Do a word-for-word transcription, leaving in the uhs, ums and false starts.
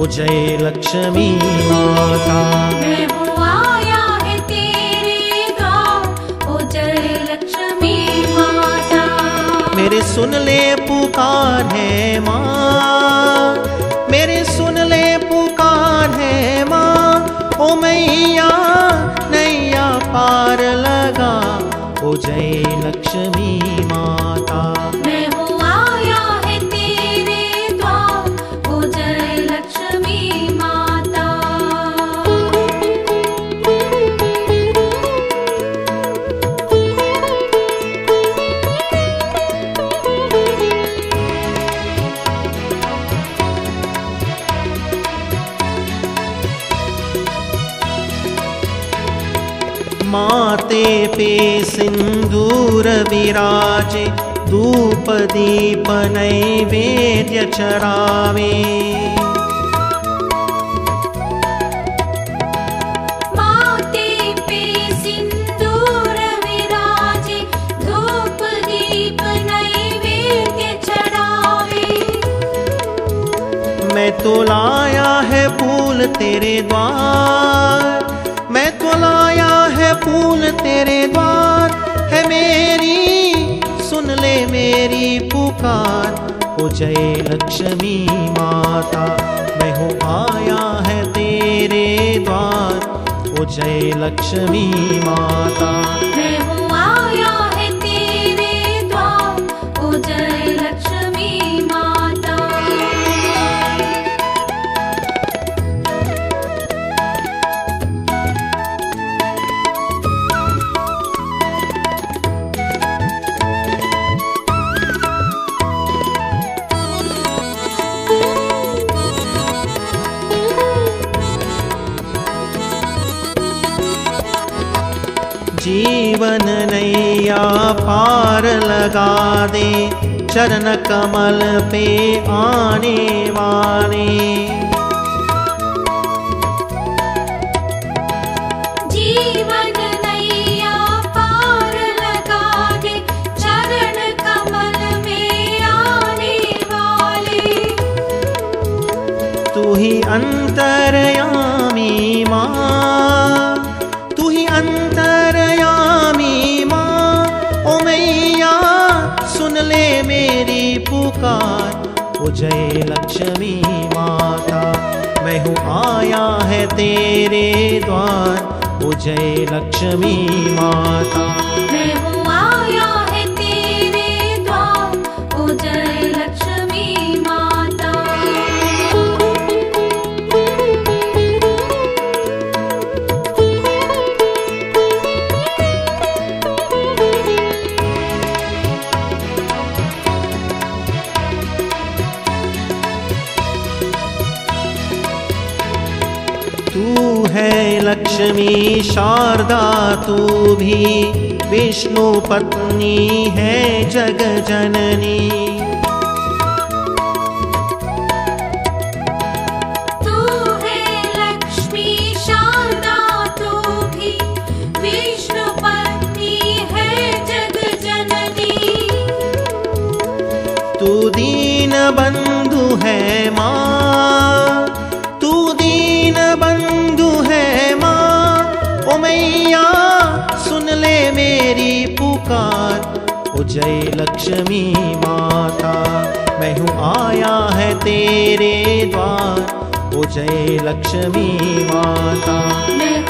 ओ जय लक्ष्मी माता। मैं हूँ आया है तेरे द्वार, ओ जय लक्ष्मी माता। मेरे सुन ले पुकार है माँ, मेरे सुन ले पुकार है माँ, ओ मैया नैया पार लगा, ओ जय लक्ष्मी माता। मैं हूँ आया है तेरे द्वार, ओ जय लक्ष्मी माता। माते पे सिंदूर विराजे, धूप दीप नैवेद्य चढ़ावे। माते पे सिंदूर विराजे, धूप दीप नैवेद्य चढ़ावे। मैं तो लाया है फूल तेरे द्वार, मैं तो लाया है फूल तेरे द्वार, है मेरी सुन ले मेरी पुकार, ओ जय लक्ष्मी माता। मैं हूँ आया है तेरे द्वार, ओ जय लक्ष्मी माता। मैं हूँ आया है तेरे द्वार, ओ जय लक्ष्मी माता। जीवन नैया पार लगा दे, चरण कमल पे आने वाले। जीवन नैया पार लगा दे, चरण कमल में आने वाले। तू ही अंतर्यामी माँ, तू ही अंतर्यामी माँ, ओ मैया सुन ले मेरी पुकार, ओ जय लक्ष्मी माता। मैं हूँ आया है तेरे द्वार, ओ जय लक्ष्मी माता। मैं हूँ आया है तेरे द्वार, ओ जय लक्ष्मी माता। तू है लक्ष्मी शारदा, तू भी विष्णु पत्नी है जग जननी। तू है लक्ष्मी शारदा, तू भी विष्णु पत्नी है जग जननी। तू दीन बंधु है माँ, तू दीन बंधु है माँ, ओ मैया सुन ले मेरी पुकार, ओ जय लक्ष्मी माता। मैं हूँ आया है तेरे द्वार, ओ जय लक्ष्मी माता। मैं